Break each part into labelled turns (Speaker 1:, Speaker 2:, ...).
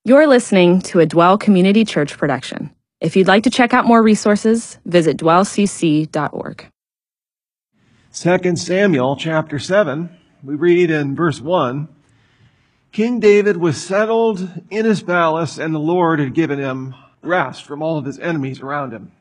Speaker 1: You're listening to a Dwell Community Church production. If you'd like to check out more resources, visit dwellcc.org.
Speaker 2: 2 Samuel chapter 7, we read in verse 1, King David was settled in his palace, and the Lord had given him rest from all of his enemies around him.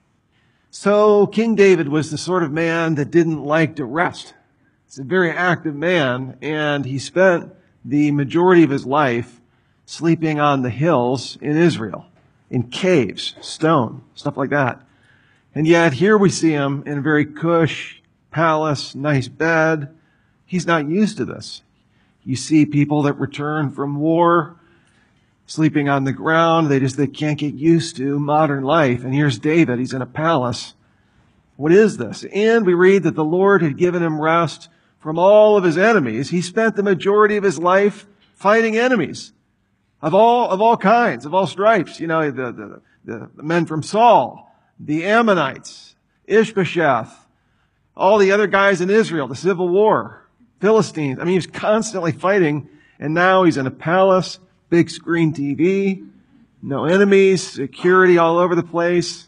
Speaker 2: So King David was the sort of man that didn't like to rest. He's a very active man, and he spent the majority of his life sleeping on the hills in Israel, in caves, stone, stuff like that. And yet here we see him in a very cush palace, nice bed. He's not used to this. You see people that return from war sleeping on the ground. They can't get used to modern life. And here's David. He's in a palace. What is this? And we read that the Lord had given him rest from all of his enemies. He spent the majority of his life fighting enemies of all kinds, of all stripes. You know, the men from Saul, the Ammonites, Ishbosheth, all the other guys in Israel, the Civil War, Philistines. I mean, he was constantly fighting, and now he's in a palace, big screen TV, no enemies, security all over the place.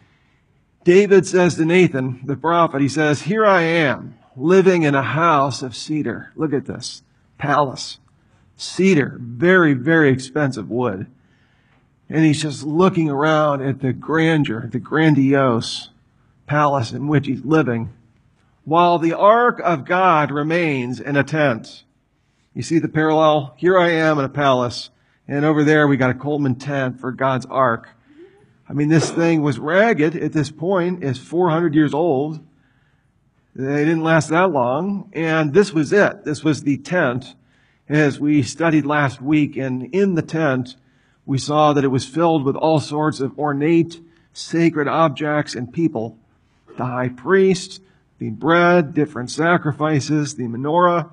Speaker 2: David says to Nathan, the prophet, he says, "Here I am, living in a house of cedar." Look at this, palace. Cedar, very, very expensive wood. And he's just looking around at the grandeur, the grandiose palace in which he's living, while the ark of God remains in a tent. You see the parallel? Here I am in a palace, and over there we got a Coleman tent for God's ark. I mean, this thing was ragged at this point. It's 400 years old. They didn't last that long, and this was it. This was the tent. As we studied last week, and in the tent, we saw that it was filled with all sorts of ornate, sacred objects and people. The high priest, the bread, different sacrifices, the menorah,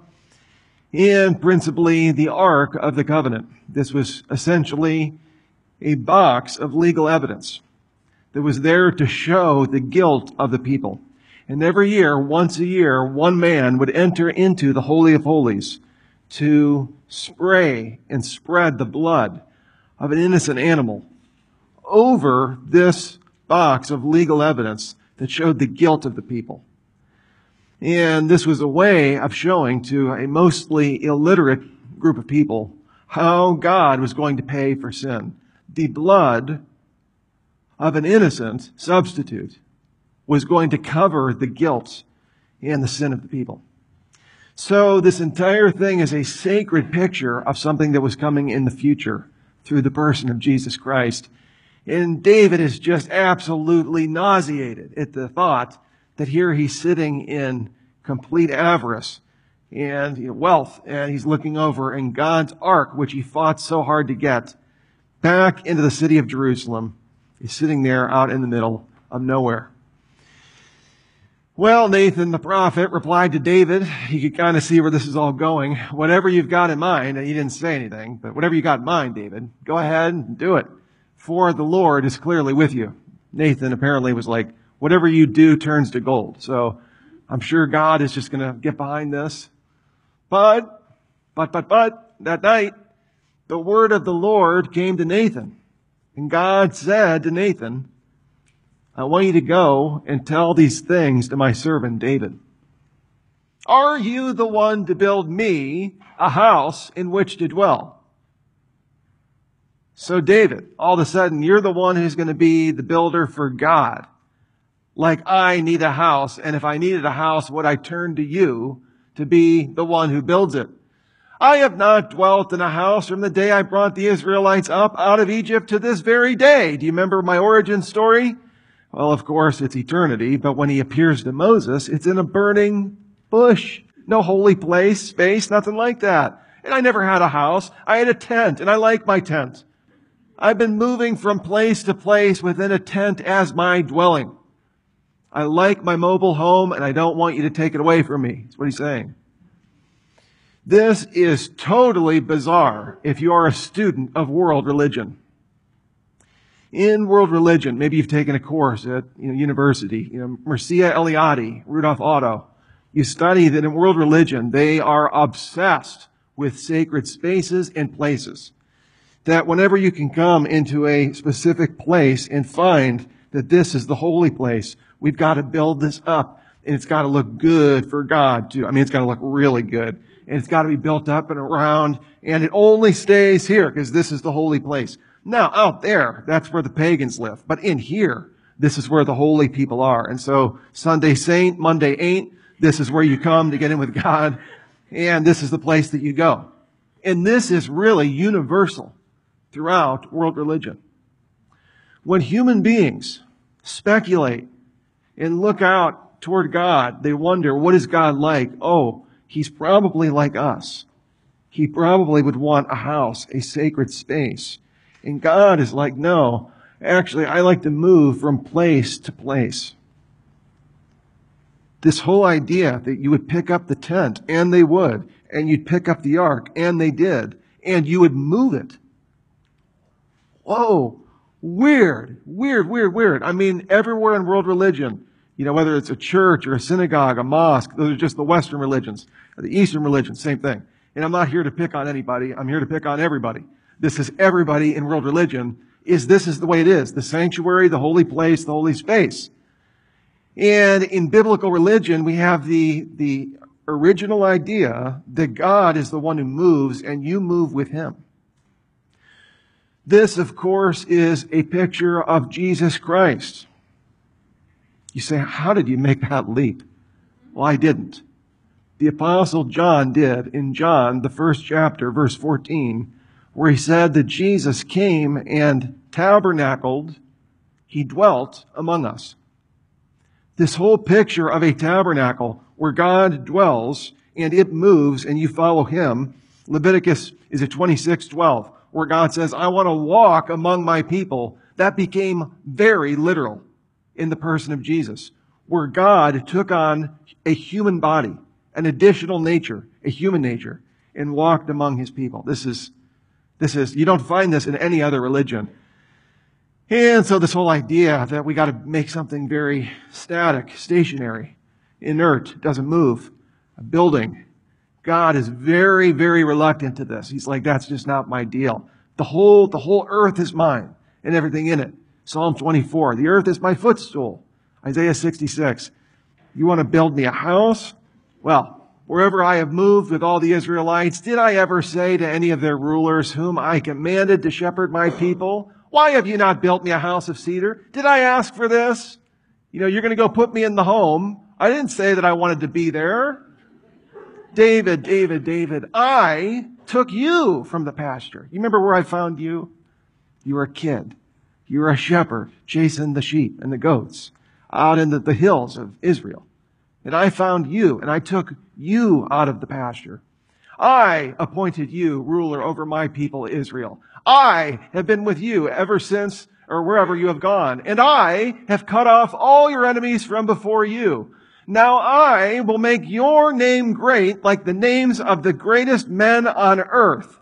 Speaker 2: and principally the Ark of the Covenant. This was essentially a box of legal evidence that was there to show the guilt of the people. And every year, once a year, one man would enter into the Holy of Holies to spray and spread the blood of an innocent animal over this box of legal evidence that showed the guilt of the people. And this was a way of showing to a mostly illiterate group of people how God was going to pay for sin. The blood of an innocent substitute was going to cover the guilt and the sin of the people. So this entire thing is a sacred picture of something that was coming in the future through the person of Jesus Christ. And David is just absolutely nauseated at the thought that here he's sitting in complete avarice and wealth, and he's looking over in God's ark, which he fought so hard to get, back into the city of Jerusalem. He's sitting there out in the middle of nowhere. Well, Nathan the prophet replied to David. He could kind of see where this is all going. Whatever you've got in mind, and he didn't say anything, but whatever you got in mind, David, go ahead and do it. For the Lord is clearly with you. Nathan apparently was like, whatever you do turns to gold. So I'm sure God is just going to get behind this. But, that night, the word of the Lord came to Nathan. And God said to Nathan, "I want you to go and tell these things to my servant David. Are you the one to build me a house in which to dwell?" So David, all of a sudden, you're the one who's going to be the builder for God. Like I need a house, and if I needed a house, would I turn to you to be the one who builds it? I have not dwelt in a house from the day I brought the Israelites up out of Egypt to this very day. Do you remember my origin story? Well, of course, it's eternity, but when he appears to Moses, it's in a burning bush. No holy place, space, nothing like that. And I never had a house. I had a tent, and I like my tent. I've been moving from place to place within a tent as my dwelling. I like my mobile home, and I don't want you to take it away from me. That's what he's saying. This is totally bizarre if you are a student of world religion. In world religion, maybe you've taken a course at university, Mircea Eliade, Rudolf Otto. You study that in world religion, they are obsessed with sacred spaces and places. that whenever you can come into a specific place and find that this is the holy place, we've got to build this up, and it's got to look good for God too. I mean, it's got to look really good, and it's got to be built up and around, and it only stays here because this is the holy place. Now, out there, that's where the pagans live. But in here, this is where the holy people are. And so, Sunday saint, Monday ain't. This is where you come to get in with God. And this is the place that you go. And this is really universal throughout world religion. When human beings speculate and look out toward God, they wonder, what is God like? Oh, He's probably like us. He probably would want a house, a sacred space. And God is like, no, actually, I like to move from place to place. This whole idea that you would pick up the tent, and they would, and you'd pick up the ark, and they did, and you would move it. Whoa, weird. I mean, everywhere in world religion, whether it's a church or a synagogue, a mosque, those are just the Western religions. The Eastern religions, same thing. And I'm not here to pick on anybody. I'm here to pick on everybody. This is everybody in world religion. This is the way it is. The sanctuary, the holy place, the holy space. And in biblical religion, we have the original idea that God is the one who moves and you move with Him. This, of course, is a picture of Jesus Christ. You say, how did you make that leap? Well, I didn't. The Apostle John did in John, the 1st chapter, verse 14, where he said that Jesus came and tabernacled. He dwelt among us. This whole picture of a tabernacle where God dwells and it moves and you follow Him. Leviticus is at 26:12, where God says, I want to walk among my people. That became very literal in the person of Jesus, where God took on a human body, an additional nature, a human nature, and walked among His people. This is, you don't find this in any other religion. And so this whole idea that we got to make something very static, stationary, inert, doesn't move, a building. God is very, very reluctant to this. He's like, that's just not my deal. The whole earth is mine and everything in it. Psalm 24, the earth is my footstool. Isaiah 66, you want to build me a house? Well, wherever I have moved with all the Israelites, did I ever say to any of their rulers whom I commanded to shepherd my people, why have you not built me a house of cedar? Did I ask for this? You're going to go put me in the home. I didn't say that I wanted to be there. David, I took you from the pasture. You remember where I found you? You were a kid. You were a shepherd chasing the sheep and the goats out in the hills of Israel. And I found you, and I took you out of the pasture. I appointed you ruler over my people Israel. I have been with you ever since, or wherever you have gone. And I have cut off all your enemies from before you. Now I will make your name great like the names of the greatest men on earth.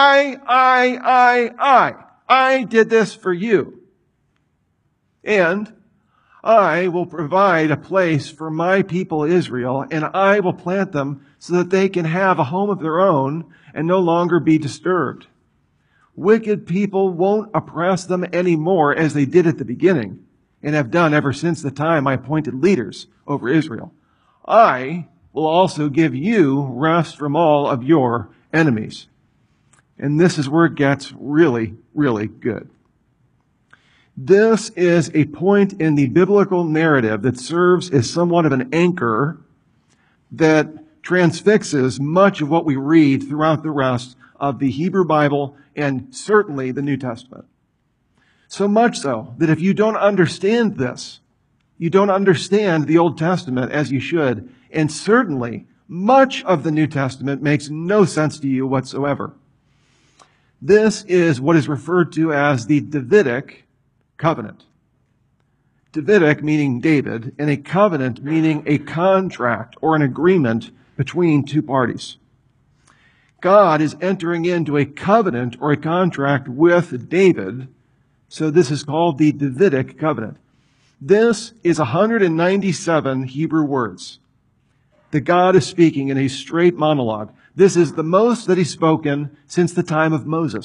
Speaker 2: I did this for you. And I will provide a place for my people Israel, and I will plant them so that they can have a home of their own and no longer be disturbed. Wicked people won't oppress them anymore as they did at the beginning and have done ever since the time I appointed leaders over Israel. I will also give you rest from all of your enemies. And this is where it gets really, really good. This is a point in the biblical narrative that serves as somewhat of an anchor that transfixes much of what we read throughout the rest of the Hebrew Bible and certainly the New Testament. So much so that if you don't understand this, you don't understand the Old Testament as you should, and certainly much of the New Testament makes no sense to you whatsoever. This is what is referred to as the Davidic covenant. Davidic meaning David, and a covenant meaning a contract or an agreement between two parties. God is entering into a covenant or a contract with David, so this is called the Davidic covenant. This is 197 Hebrew words that God is speaking in a straight monologue. This is the most that He's spoken since the time of Moses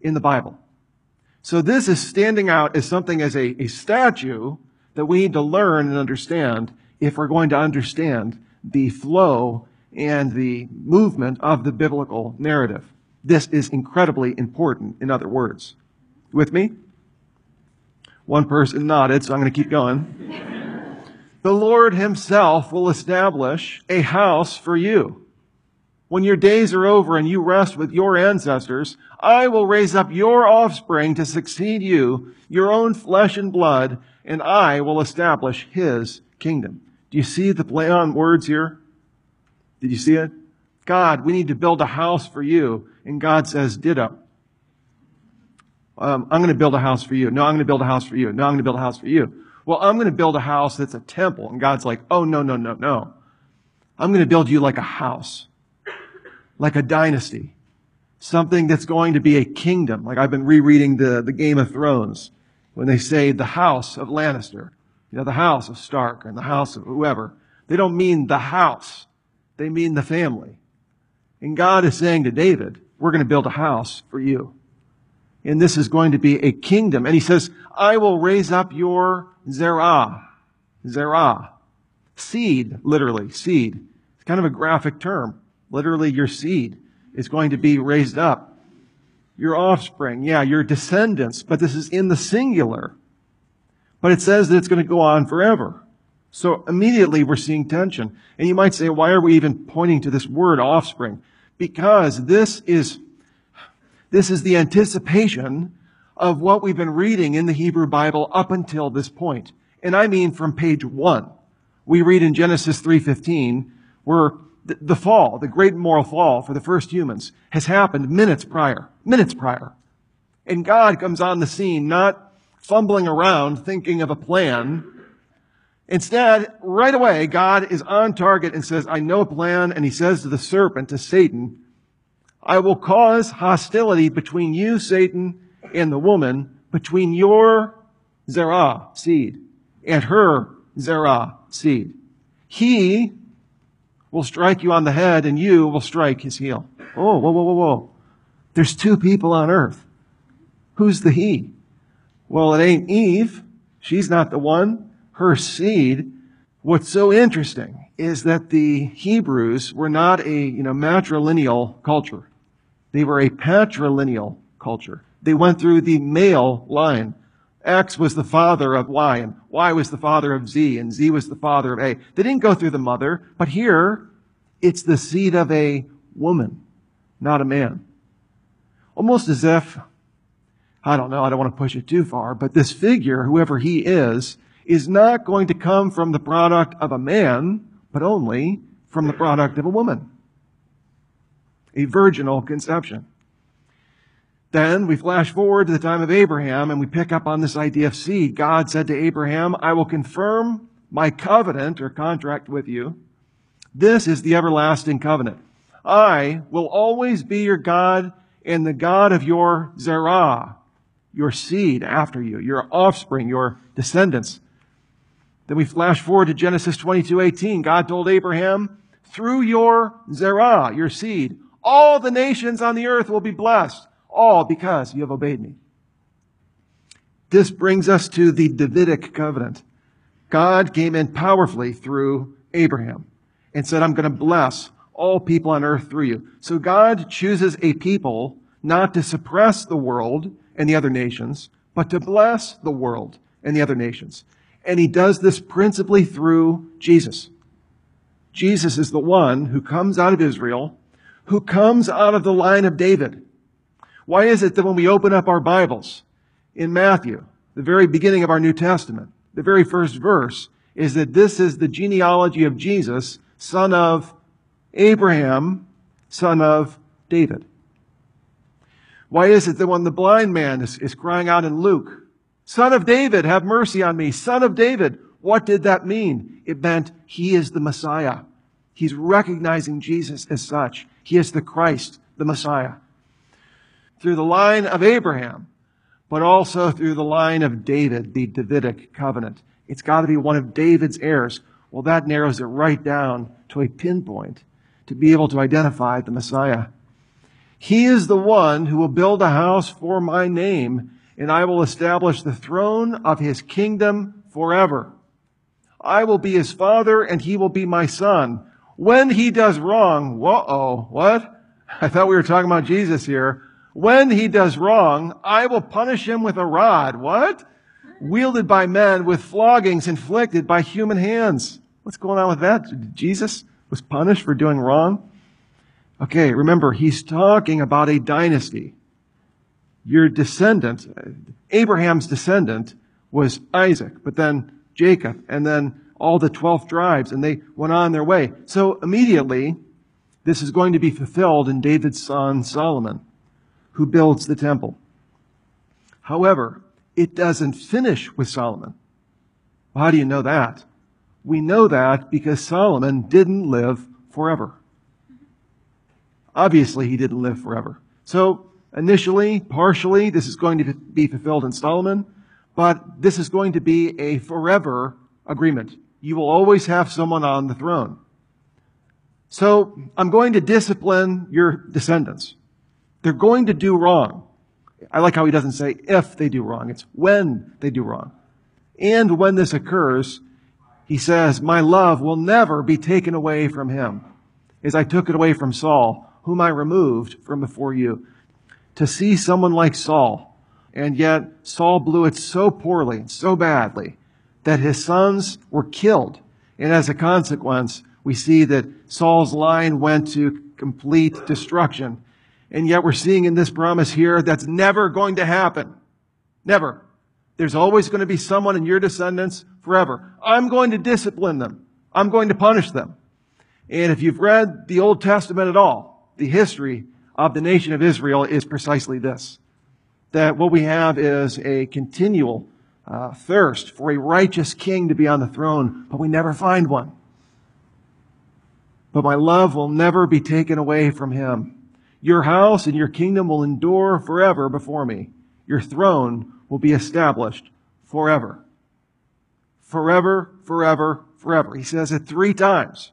Speaker 2: in the Bible. So this is standing out as something as a statue that we need to learn and understand if we're going to understand the flow and the movement of the biblical narrative. This is incredibly important, in other words. With me? One person nodded, so I'm going to keep going. The Lord himself will establish a house for you. When your days are over and you rest with your ancestors, I will raise up your offspring to succeed you, your own flesh and blood, and I will establish his kingdom. Do you see the play on words here? Did you see it? God, we need to build a house for you. And God says, ditto. I'm going to build a house for you. No, I'm going to build a house for you. No, I'm going to build a house for you. Well, I'm going to build a house that's a temple. And God's like, oh, no, no, no, no. I'm going to build you like a house, like a dynasty, something that's going to be a kingdom. Like I've been rereading the Game of Thrones when they say the house of Lannister, the house of Stark and the house of whoever. They don't mean the house. They mean the family. And God is saying to David, we're going to build a house for you. And this is going to be a kingdom. And he says, I will raise up your zerah. Zerah. Seed, literally, seed. It's kind of a graphic term. Literally, your seed is going to be raised up. Your offspring, your descendants. But this is in the singular. But it says that it's going to go on forever. So immediately we're seeing tension. And you might say, why are we even pointing to this word offspring? Because this is the anticipation of what we've been reading in the Hebrew Bible up until this point. And I mean from page 1. We read in Genesis 3:15 where the fall, the great moral fall for the first humans has happened minutes prior. And God comes on the scene, not fumbling around thinking of a plan. Instead, right away, God is on target and says, I know a plan. And he says to the serpent, to Satan, I will cause hostility between you, Satan, and the woman, between your zerah, seed, and her zerah, seed. He will strike you on the head, and you will strike his heel. Oh, whoa. There's two people on earth. Who's the he? Well, it ain't Eve. She's not the one. Her seed. What's so interesting is that the Hebrews were not a matrilineal culture. They were a patrilineal culture. They went through the male line. X was the father of Y, and Y was the father of Z, and Z was the father of A. They didn't go through the mother, but here it's the seed of a woman, not a man. Almost as if, I don't know, I don't want to push it too far, but this figure, whoever he is not going to come from the product of a man, but only from the product of a woman. A virginal conception. Then we flash forward to the time of Abraham and we pick up on this idea of seed. God said to Abraham, I will confirm my covenant or contract with you. This is the everlasting covenant. I will always be your God and the God of your zerah, your seed after you, your offspring, your descendants. Then we flash forward to Genesis 22:18. God told Abraham, through your zerah, your seed, all the nations on the earth will be blessed. All because you have obeyed me. This brings us to the Davidic covenant. God came in powerfully through Abraham and said, I'm going to bless all people on earth through you. So God chooses a people not to suppress the world and the other nations, but to bless the world and the other nations. And he does this principally through Jesus. Jesus is the one who comes out of Israel, who comes out of the line of David. Why is it that when we open up our Bibles in Matthew, the very beginning of our New Testament, the very first verse is that this is the genealogy of Jesus, son of Abraham, son of David? Why is it that when the blind man is crying out in Luke, Son of David, have mercy on me, Son of David, what did that mean? It meant he is the Messiah. He's recognizing Jesus as such. He is the Christ, the Messiah. Through the line of Abraham, but also through the line of David, the Davidic covenant. It's got to be one of David's heirs. Well, that narrows it right down to a pinpoint to be able to identify the Messiah. He is the one who will build a house for my name, and I will establish the throne of his kingdom forever. I will be his father, and he will be my son. When he does wrong, what? I thought we were talking about Jesus here. When he does wrong, I will punish him with a rod. What? Wielded by men, with floggings inflicted by human hands. What's going on with that? Jesus was punished for doing wrong? Okay, remember, he's talking about a dynasty. Your descendant, Abraham's descendant, was Isaac, but then Jacob, and then all the 12 tribes, and they went on their way. So immediately, this is going to be fulfilled in David's son Solomon, who builds the temple. However, it doesn't finish with Solomon. Well, how do you know that? We know that because Solomon didn't live forever. Obviously, he didn't live forever. So initially, partially, this is going to be fulfilled in Solomon, but this is going to be a forever agreement. You will always have someone on the throne. So I'm going to discipline your descendants. They're going to do wrong. I like how he doesn't say if they do wrong. It's when they do wrong. And when this occurs, he says, my love will never be taken away from him, as I took it away from Saul, whom I removed from before you. To see someone like Saul, and yet Saul blew it so poorly, so badly, that his sons were killed. And as a consequence, we see that Saul's line went to complete destruction. And yet we're seeing in this promise here that's never going to happen. Never. There's always going to be someone in your descendants forever. I'm going to discipline them. I'm going to punish them. And if you've read the Old Testament at all, the history of the nation of Israel is precisely this. That what we have is a continual thirst for a righteous king to be on the throne, but we never find one. But my love will never be taken away from him. Your house and your kingdom will endure forever before me. Your throne will be established forever. Forever, forever, forever. He says it 3 times.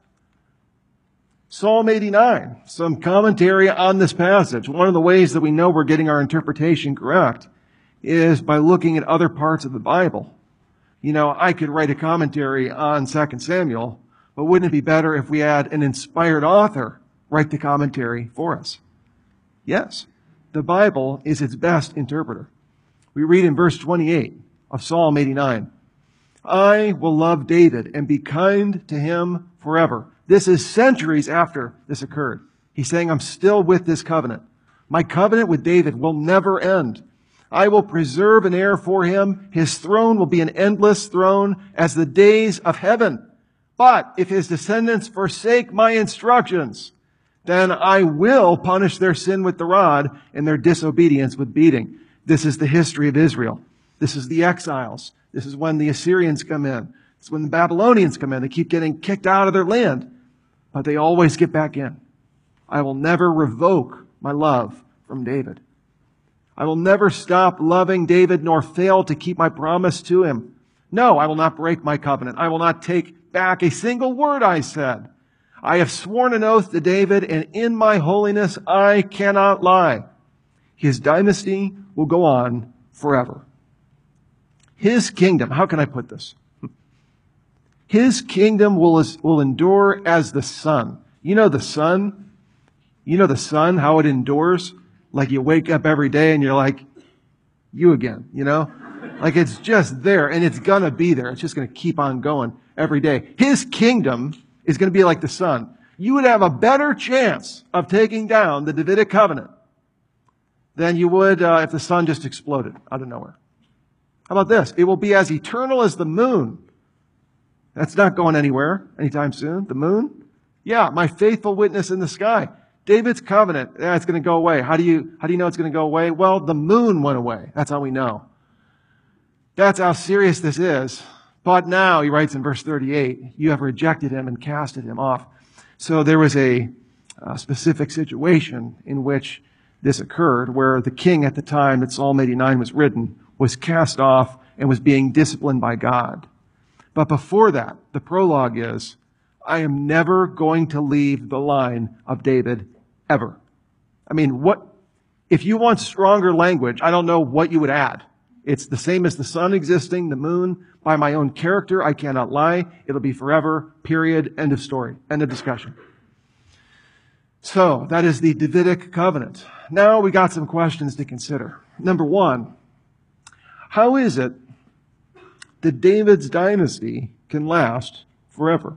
Speaker 2: Psalm 89, some commentary on this passage. One of the ways that we know we're getting our interpretation correct is by looking at other parts of the Bible. You know, I could write a commentary on 2 Samuel, but wouldn't it be better if we had an inspired author write the commentary for us? Yes, the Bible is its best interpreter. We read in verse 28 of Psalm 89, I will love David and be kind to him forever. This is centuries after this occurred. He's saying, I'm still with this covenant. My covenant with David will never end. I will preserve an heir for him. His throne will be an endless throne as the days of heaven. But if his descendants forsake my instructions, then I will punish their sin with the rod and their disobedience with beating. This is the history of Israel. This is the exiles. This is when the Assyrians come in. It's when the Babylonians come in. They keep getting kicked out of their land, but they always get back in. I will never revoke my love from David. I will never stop loving David nor fail to keep my promise to him. No, I will not break my covenant. I will not take back a single word I said. I have sworn an oath to David, and in my holiness I cannot lie. His dynasty will go on forever. His kingdom, how can I put this? His kingdom will endure as the sun. You know the sun? You know the sun, how it endures? Like you wake up every day and you're like, you again, you know? Like it's just there and it's gonna be there. It's just gonna keep on going every day. His kingdom is gonna be like the sun. You would have a better chance of taking down the Davidic covenant than you would if the sun just exploded out of nowhere. How about this? It will be as eternal as the moon. That's not going anywhere anytime soon. The moon? Yeah, my faithful witness in the sky. David's covenant, it's going to go away. How do you know it's going to go away? Well, the moon went away. That's how we know. That's how serious this is. But now, he writes in verse 38, you have rejected him and casted him off. So there was a specific situation in which this occurred, where the king at the time that Psalm 89 was written was cast off and was being disciplined by God. But before that, the prologue is, I am never going to leave the line of David, ever. I mean, if you want stronger language, I don't know what you would add. It's the same as the sun existing, the moon. By my own character, I cannot lie. It'll be forever, period, end of story, end of discussion. So, that is the Davidic covenant. Now we got some questions to consider. Number one, how is it that David's dynasty can last forever?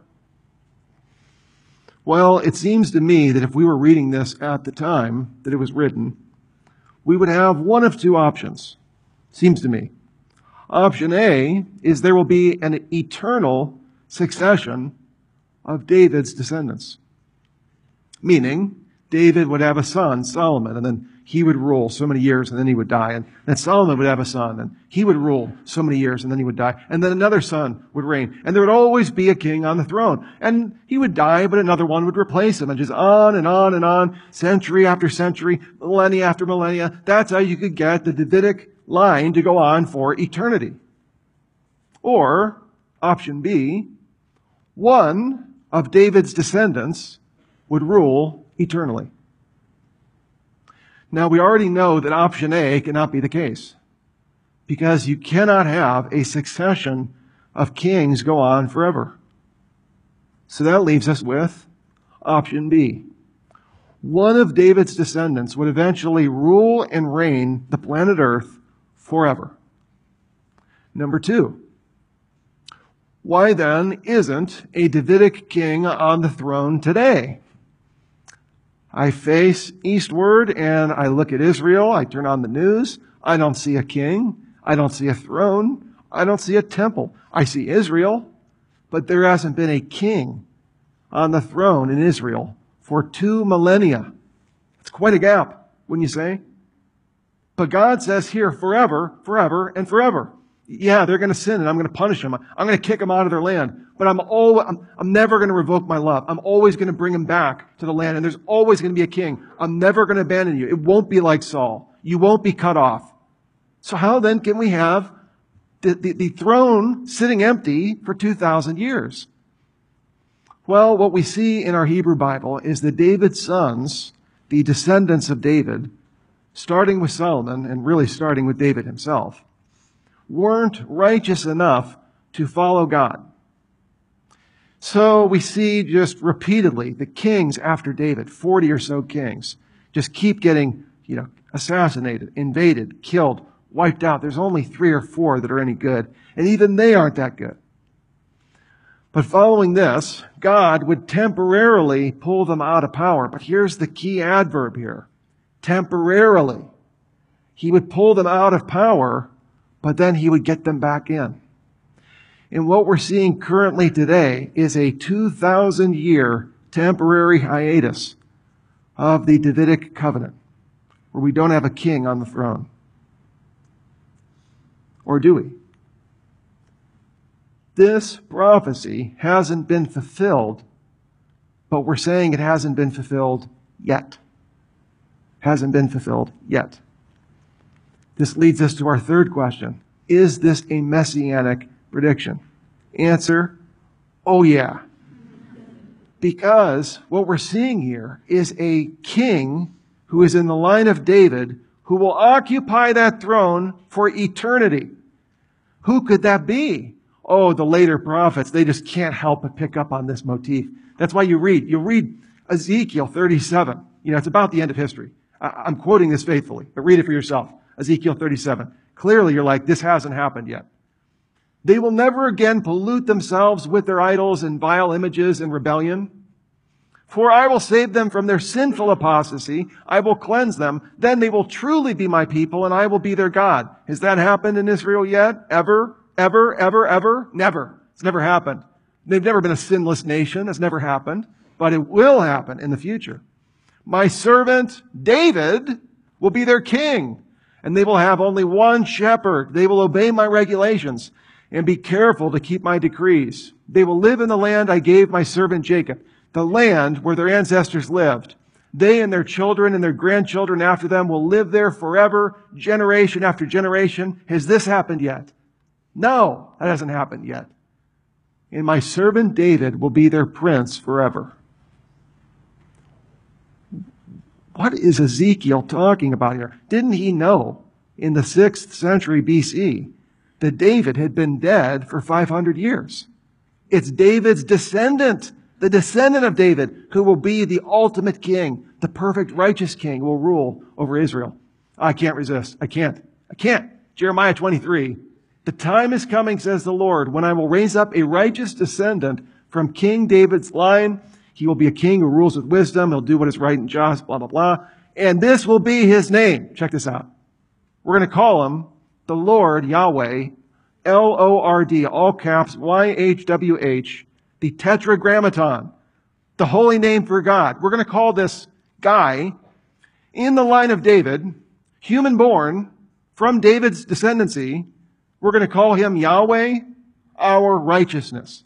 Speaker 2: Well, it seems to me that if we were reading this at the time that it was written, we would have one of two options. Seems to me. Option A is there will be an eternal succession of David's descendants. Meaning, David would have a son, Solomon, and then he would rule so many years and then he would die. And then Solomon would have a son and he would rule so many years and then he would die. And then another son would reign. And there would always be a king on the throne. And he would die, but another one would replace him. And just on and on and on, century after century, millennia after millennia. That's how you could get the Davidic line to go on for eternity. Or, option B, one of David's descendants would rule eternally. Now, we already know that option A cannot be the case, because you cannot have a succession of kings go on forever. So that leaves us with option B. One of David's descendants would eventually rule and reign the planet Earth forever. Number two, why then isn't a Davidic king on the throne today? I face eastward and I look at Israel. I turn on the news. I don't see a king. I don't see a throne. I don't see a temple. I see Israel, but there hasn't been a king on the throne in Israel for 2 millennia. It's quite a gap, wouldn't you say? But God says here forever, forever, and forever. Yeah, they're going to sin and I'm going to punish them. I'm going to kick them out of their land. But I'm never going to revoke my love. I'm always going to bring them back to the land. And there's always going to be a king. I'm never going to abandon you. It won't be like Saul. You won't be cut off. So how then can we have the throne sitting empty for 2,000 years? Well, what we see in our Hebrew Bible is that David's sons, the descendants of David, starting with Solomon and really starting with David himself, weren't righteous enough to follow God. So we see just repeatedly the kings after David, 40 or so kings, just keep getting, assassinated, invaded, killed, wiped out. There's only 3 or 4 that are any good, and even they aren't that good. But following this, God would temporarily pull them out of power. But here's the key adverb here. Temporarily. He would pull them out of power, but then he would get them back in. And what we're seeing currently today is a 2,000-year temporary hiatus of the Davidic covenant, where we don't have a king on the throne. Or do we? This prophecy hasn't been fulfilled, but we're saying it hasn't been fulfilled yet. Hasn't been fulfilled yet. This leads us to our third question. Is this a messianic prediction? Answer, oh yeah. Because what we're seeing here is a king who is in the line of David who will occupy that throne for eternity. Who could that be? Oh, the later prophets, they just can't help but pick up on this motif. That's why you read Ezekiel 37. It's about the end of history. I'm quoting this faithfully, but read it for yourself. Ezekiel 37. Clearly you're like, this hasn't happened yet. They will never again pollute themselves with their idols and vile images and rebellion. For I will save them from their sinful apostasy. I will cleanse them. Then they will truly be my people and I will be their God. Has that happened in Israel yet? Ever? Ever? Ever? Ever? Never. It's never happened. They've never been a sinless nation. It's never happened. But it will happen in the future. My servant David will be their king. And they will have only one shepherd. They will obey my regulations and be careful to keep my decrees. They will live in the land I gave my servant Jacob, the land where their ancestors lived. They and their children and their grandchildren after them will live there forever, generation after generation. Has this happened yet? No, that hasn't happened yet. And my servant David will be their prince forever. What is Ezekiel talking about here? Didn't he know in the 6th century BC that David had been dead for 500 years? It's David's descendant, the descendant of David, who will be the ultimate king, the perfect righteous king who will rule over Israel. I can't resist. I can't. Jeremiah 23. The time is coming, says the Lord, when I will raise up a righteous descendant from King David's line. He will be a king who rules with wisdom. He'll do what is right and just, blah, blah, blah. And this will be his name. Check this out. We're going to call him the Lord Yahweh, Lord, all caps, YHWH, the Tetragrammaton, the holy name for God. We're going to call this guy in the line of David, human born from David's descendancy. We're going to call him Yahweh, our righteousness.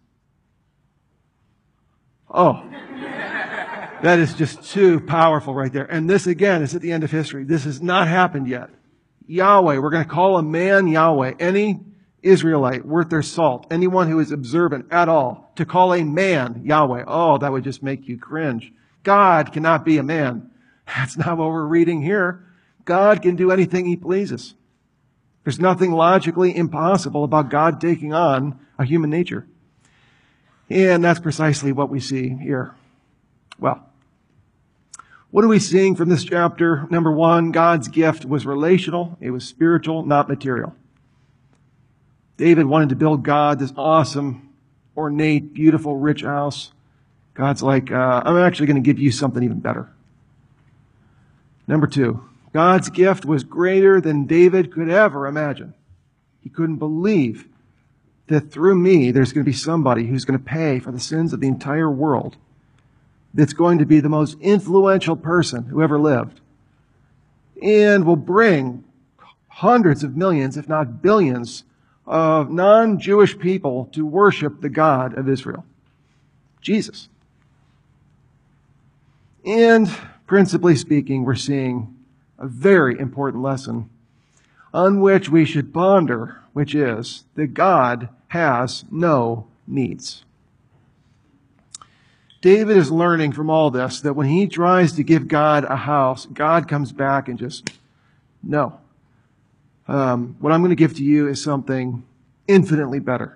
Speaker 2: Oh, that is just too powerful right there. And this again is at the end of history. This has not happened yet. Yahweh, we're going to call a man Yahweh. Any Israelite worth their salt, anyone who is observant at all, to call a man Yahweh. Oh, that would just make you cringe. God cannot be a man. That's not what we're reading here. God can do anything he pleases. There's nothing logically impossible about God taking on a human nature. And that's precisely what we see here. Well, what are we seeing from this chapter? Number one, God's gift was relational. It was spiritual, not material. David wanted to build God this awesome, ornate, beautiful, rich house. God's like, I'm actually going to give you something even better. Number two, God's gift was greater than David could ever imagine. He couldn't believe that through me, there's going to be somebody who's going to pay for the sins of the entire world. That's going to be the most influential person who ever lived. And will bring hundreds of millions, if not billions, of non-Jewish people to worship the God of Israel. Jesus. And principally speaking, we're seeing a very important lesson on which we should ponder, which is that God has no needs. David is learning from all this that when he tries to give God a house, God comes back and just, no. What I'm going to give to you is something infinitely better.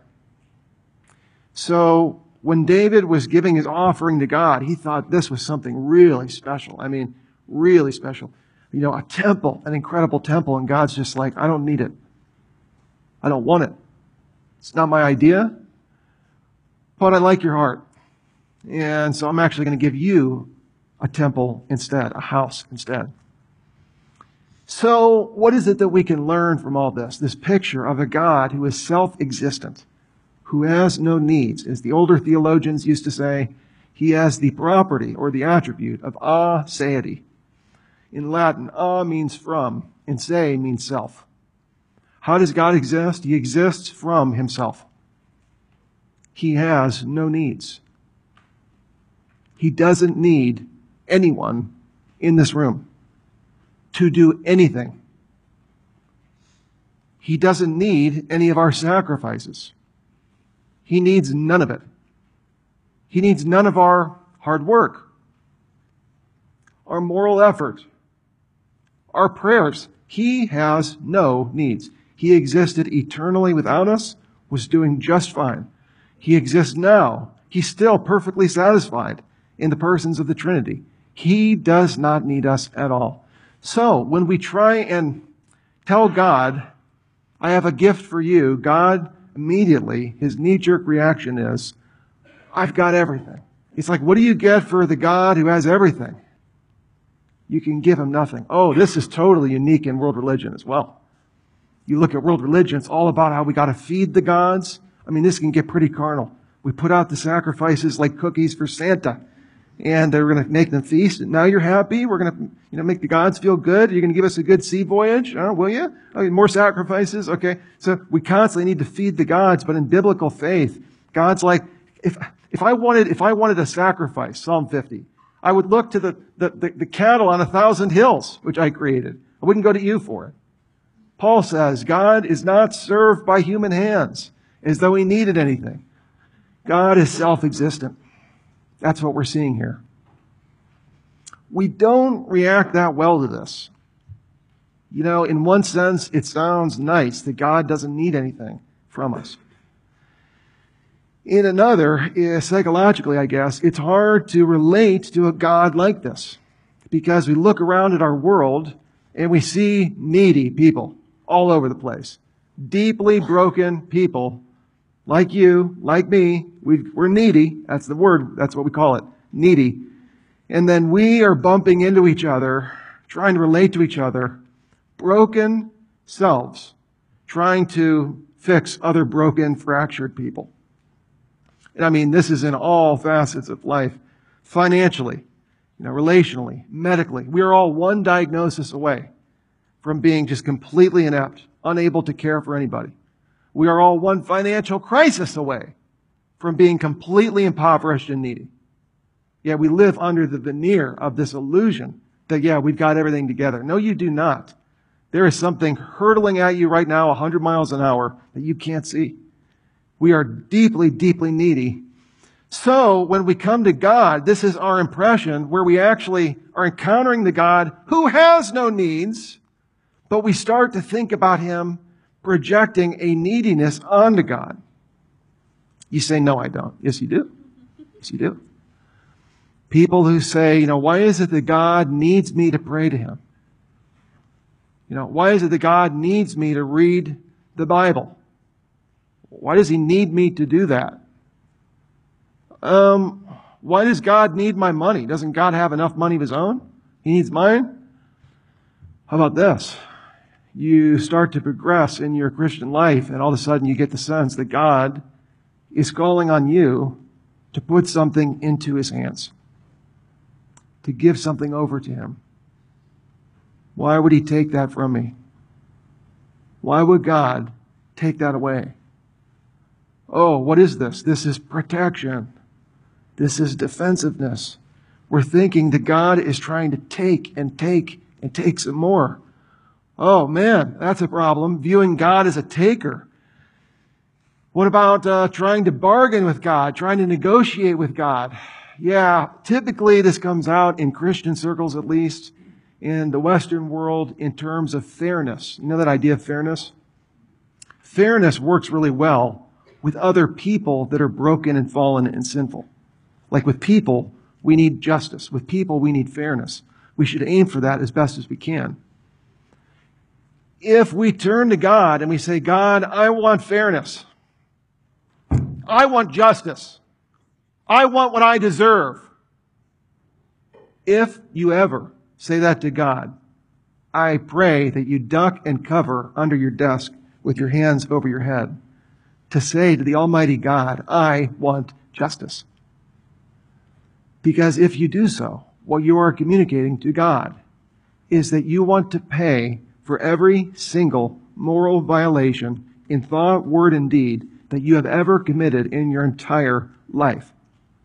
Speaker 2: So when David was giving his offering to God, he thought this was something really special. I mean, really special. You know, a temple, an incredible temple, and God's just like, I don't need it. I don't want it. It's not my idea, but I like your heart. And so I'm actually going to give you a temple instead, a house instead. So what is it that we can learn from all this? This picture of a God who is self-existent, who has no needs. As the older theologians used to say, he has the property or the attribute of aseity. In Latin, a means from, and se means self. How does God exist? He exists from himself. He has no needs. He doesn't need anyone in this room to do anything. He doesn't need any of our sacrifices. He needs none of it. He needs none of our hard work, our moral effort, our prayers. He has no needs. He existed eternally without us, was doing just fine. He exists now. He's still perfectly satisfied in the persons of the Trinity. He does not need us at all. So when we try and tell God, I have a gift for you, God immediately, his knee-jerk reaction is, I've got everything. It's like, what do you get for the God who has everything? You can give him nothing. Oh, this is totally unique in world religion as well. You look at world religion, it's all about how we got to feed the gods. I mean, this can get pretty carnal. We put out the sacrifices like cookies for Santa, and they're going to make them feast. And now you're happy. We're going to, make the gods feel good. You're going to give us a good sea voyage, will you? Okay, more sacrifices. Okay, so we constantly need to feed the gods. But in biblical faith, God's like, if I wanted a sacrifice, Psalm 50, I would look to the cattle on 1,000 hills, which I created. I wouldn't go to you for it. Paul says, God is not served by human hands as though he needed anything. God is self-existent. That's what we're seeing here. we don't react that well to this. You know, in one sense, it sounds nice that God doesn't need anything from us. In another, psychologically, I guess, it's hard to relate to a God like this because we look around at our world and we see needy people all over the place. Deeply broken people like you, like me. We're needy. That's the word. That's what we call it. Needy. And then we are bumping into each other, trying to relate to each other, broken selves, trying to fix other broken, fractured people. And I mean, this is in all facets of life. Financially, relationally, medically. We are all one diagnosis away from being just completely inept, unable to care for anybody. We are all one financial crisis away from being completely impoverished and needy. Yeah, we live under the veneer of this illusion that, we've got everything together. No, you do not. There is something hurtling at you right now 100 miles an hour that you can't see. We are deeply, deeply needy. So when we come to God, this is our impression where we actually are encountering the God who has no needs, but we start to think about Him projecting a neediness onto God. You say, no, I don't. Yes, you do. Yes, you do. People who say, why is it that God needs me to pray to Him? Why is it that God needs me to read the Bible? Why does He need me to do that? Why does God need my money? Doesn't God have enough money of His own? He needs mine? How about this? You start to progress in your Christian life, and all of a sudden you get the sense that God is calling on you to put something into His hands, to give something over to Him. Why would He take that from me? Why would God take that away? Oh, what is this? This is protection. This is defensiveness. We're thinking that God is trying to take and take and take some more. Oh man, that's a problem. Viewing God as a taker. What about trying to bargain with God, trying to negotiate with God? Yeah, typically this comes out in Christian circles, at least in the Western world, in terms of fairness. You know that idea of fairness? Fairness works really well with other people that are broken and fallen and sinful. Like with people, we need justice. With people, we need fairness. We should aim for that as best as we can. If we turn to God and we say, God, I want fairness. I want justice. I want what I deserve. If you ever say that to God, I pray that you duck and cover under your desk with your hands over your head to say to the Almighty God, I want justice. Because if you do so, what you are communicating to God is that you want to pay for every single moral violation in thought, word, and deed that you have ever committed in your entire life.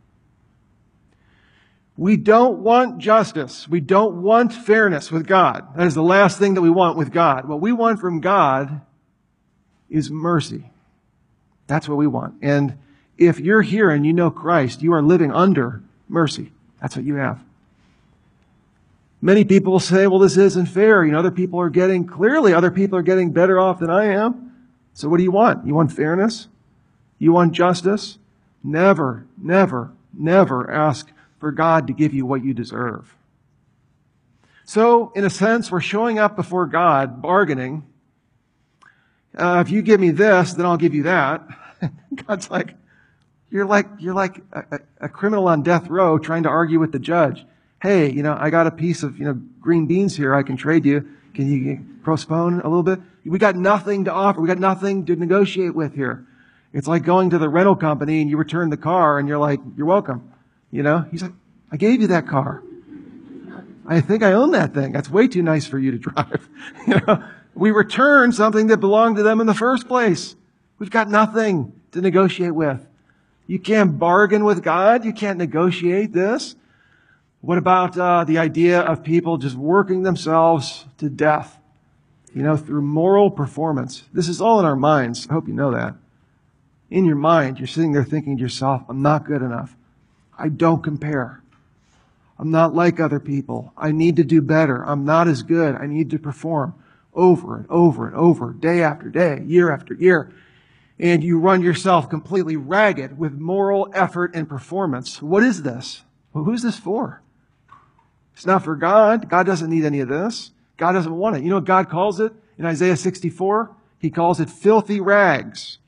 Speaker 2: We don't want justice. We don't want fairness with God. That is the last thing that we want with God. What we want from God is mercy. That's what we want. And if you're here and you know Christ, you are living under mercy. That's what you have. Many people say, well, this isn't fair. Other people are getting better off than I am. So what do you want? You want fairness? You want justice? Never, never, never ask for God to give you what you deserve. So, in a sense, we're showing up before God, bargaining. If you give me this, then I'll give you that. God's like, you're like a criminal on death row trying to argue with the judge. Hey, I got a piece of, green beans here I can trade you. Can you postpone a little bit? We got nothing to offer. We got nothing to negotiate with here. It's like going to the rental company and you return the car and you're like, you're welcome. He's like, I gave you that car. I think I own that thing. That's way too nice for you to drive. We return something that belonged to them in the first place. We've got nothing to negotiate with. You can't bargain with God. You can't negotiate this. What about the idea of people just working themselves to death, through moral performance? This is all in our minds. I hope you know that. In your mind, you're sitting there thinking to yourself, I'm not good enough. I don't compare. I'm not like other people. I need to do better. I'm not as good. I need to perform over and over and over, day after day, year after year. And you run yourself completely ragged with moral effort and performance. What is this? Well, who's this for? It's not for God. God doesn't need any of this. God doesn't want it. You know what God calls it in Isaiah 64? He calls it filthy rags.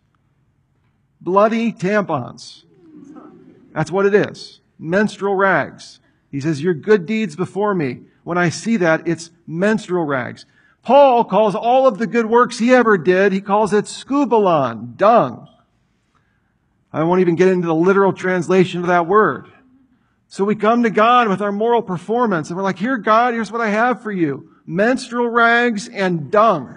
Speaker 2: Bloody tampons. That's what it is. Menstrual rags. He says, your good deeds before me. When I see that, it's menstrual rags. Paul calls all of the good works he ever did, he calls it skubalon, dung. I won't even get into the literal translation of that word. So we come to God with our moral performance, and we're like, here, God, here's what I have for you. Menstrual rags and dung.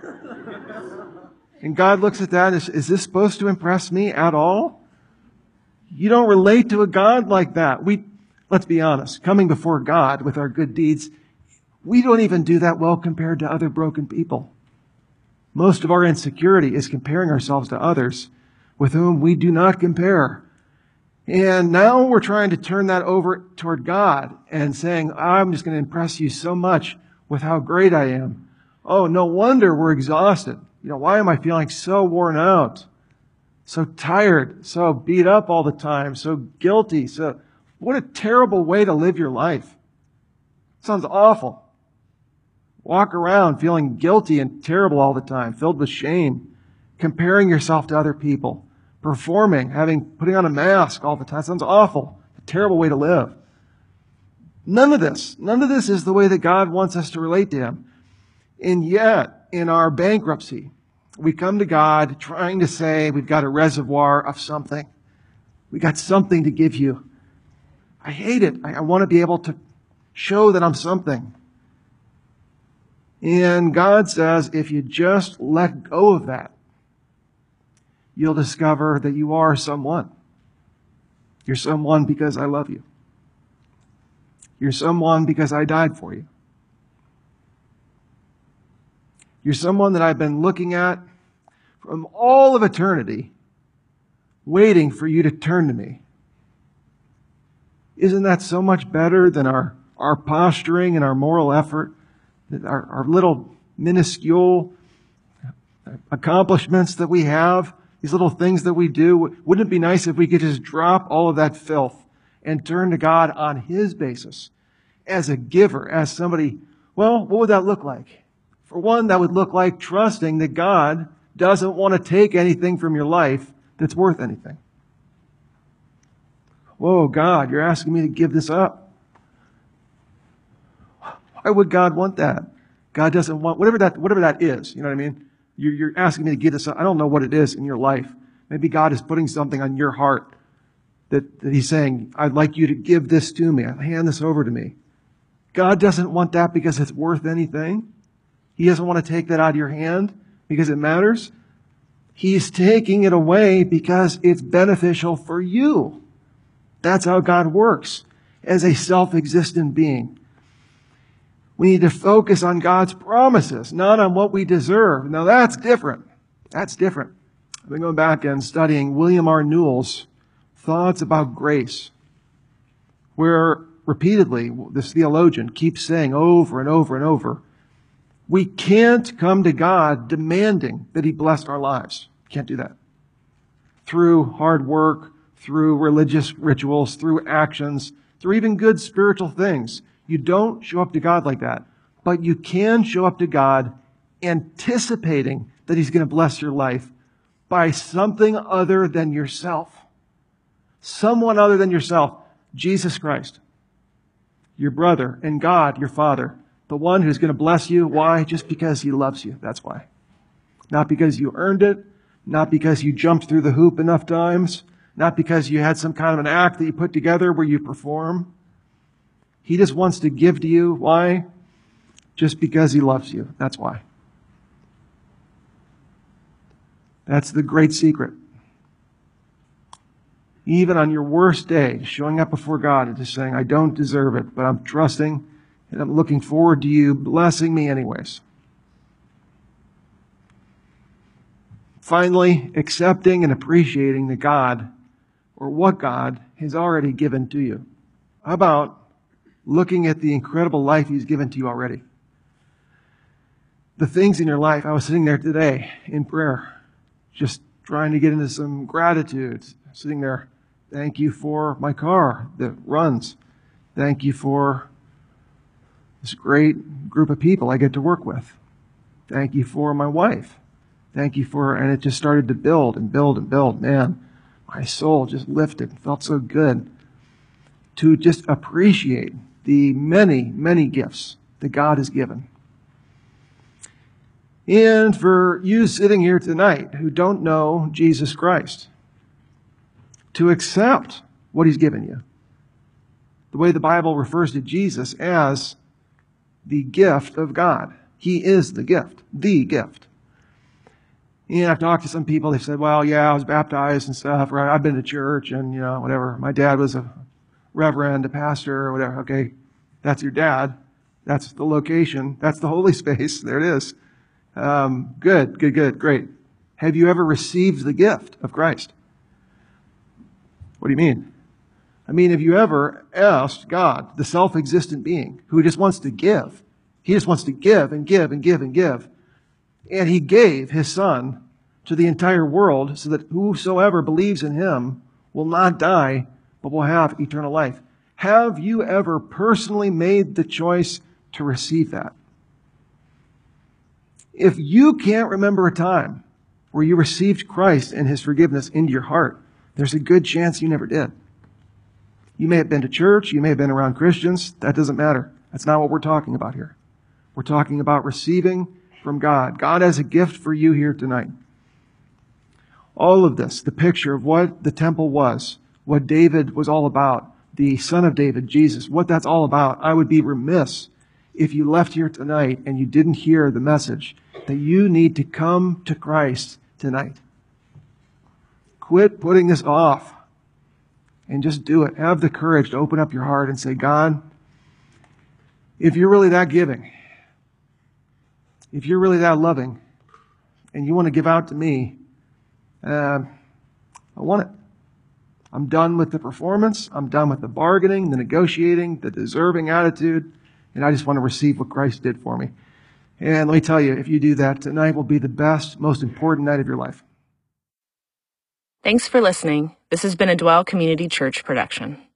Speaker 2: And God looks at that and says, is this supposed to impress me at all? You don't relate to a God like that. Let's be honest, coming before God with our good deeds, we don't even do that well compared to other broken people. Most of our insecurity is comparing ourselves to others with whom we do not compare. And now we're trying to turn that over toward God and saying, I'm just going to impress you so much with how great I am. Oh, no wonder we're exhausted. Why am I feeling so worn out? So tired, so beat up all the time, so guilty. So what a terrible way to live your life. Sounds awful. Walk around feeling guilty and terrible all the time, filled with shame, comparing yourself to other people, performing, putting on a mask all the time. Sounds awful. A terrible way to live. None of this is the way that God wants us to relate to Him. And yet, in our bankruptcy, we come to God trying to say we've got a reservoir of something. We got something to give you. I hate it. I want to be able to show that I'm something. And God says, if you just let go of that, you'll discover that you are someone. You're someone because I love you. You're someone because I died for you. You're someone that I've been looking at from all of eternity, waiting for you to turn to me. Isn't that so much better than our posturing and our moral effort? Our little minuscule accomplishments that we have, these little things that we do. Wouldn't it be nice if we could just drop all of that filth and turn to God on His basis as a giver, as somebody? Well, what would that look like? For one, that would look like trusting that God doesn't want to take anything from your life that's worth anything. Whoa, God, you're asking me to give this up. Why would God want that? God doesn't want whatever that is. You know what I mean? You're asking me to give this up. I don't know what it is in your life. Maybe God is putting something on your heart that He's saying, I'd like you to give this to me. Hand this over to me. God doesn't want that because it's worth anything. He doesn't want to take that out of your hand because it matters. He's taking it away because it's beneficial for you. That's how God works as a self-existent being. We need to focus on God's promises, not on what we deserve. Now that's different. That's different. I've been going back and studying William R. Newell's thoughts about grace, where repeatedly this theologian keeps saying over and over and over, we can't come to God demanding that He bless our lives. Can't do that. Through hard work, through religious rituals, through actions, through even good spiritual things. You don't show up to God like that. But you can show up to God anticipating that He's going to bless your life by something other than yourself. Someone other than yourself. Jesus Christ. Your brother and God, your Father. The one who's going to bless you. Why? Just because He loves you. That's why. Not because you earned it. Not because you jumped through the hoop enough times. Not because you had some kind of an act that you put together where you perform. He just wants to give to you. Why? Just because He loves you. That's why. That's the great secret. Even on your worst day, showing up before God and just saying, I don't deserve it, but I'm trusting and I'm looking forward to you blessing me anyways. Finally, accepting and appreciating the God or what God has already given to you. How about looking at the incredible life he's given to you already. The things in your life, I was sitting there today in prayer, just trying to get into some gratitude, sitting there. Thank you for my car that runs. Thank you for this great group of people I get to work with. Thank you for my wife. Thank you for, and it just started to build and build and build. Man, my soul just lifted and felt so good to just appreciate the many, many gifts that God has given. And for you sitting here tonight who don't know Jesus Christ, to accept what he's given you. The way the Bible refers to Jesus as the gift of God. He is the gift, the gift. And I've talked to some people, they've said, well, yeah, I was baptized and stuff, or I've been to church and, whatever. My dad was a reverend, a pastor, or whatever. Okay, that's your dad. That's the location. That's the holy space. There it is. Good, great. Have you ever received the gift of Christ? What do you mean? I mean, have you ever asked God, the self-existent being, who just wants to give? He just wants to give and give and give and give. And he gave his son to the entire world so that whosoever believes in him will not die, but will have eternal life. Have you ever personally made the choice to receive that? If you can't remember a time where you received Christ and his forgiveness into your heart, there's a good chance you never did. You may have been to church, you may have been around Christians, that doesn't matter. That's not what we're talking about here. We're talking about receiving from God. God has a gift for you here tonight. All of this, the picture of what the temple was, what David was all about, the Son of David, Jesus, what that's all about, I would be remiss if you left here tonight and you didn't hear the message that you need to come to Christ tonight. Quit putting this off and just do it. Have the courage to open up your heart and say, God, if you're really that giving, if you're really that loving, and you want to give out to me, I want it. I'm done with the performance. I'm done with the bargaining, the negotiating, the deserving attitude, and I just want to receive what Christ did for me. And let me tell you, if you do that, tonight will be the best, most important night of your life.
Speaker 1: Thanks for listening. This has been a Dwell Community Church production.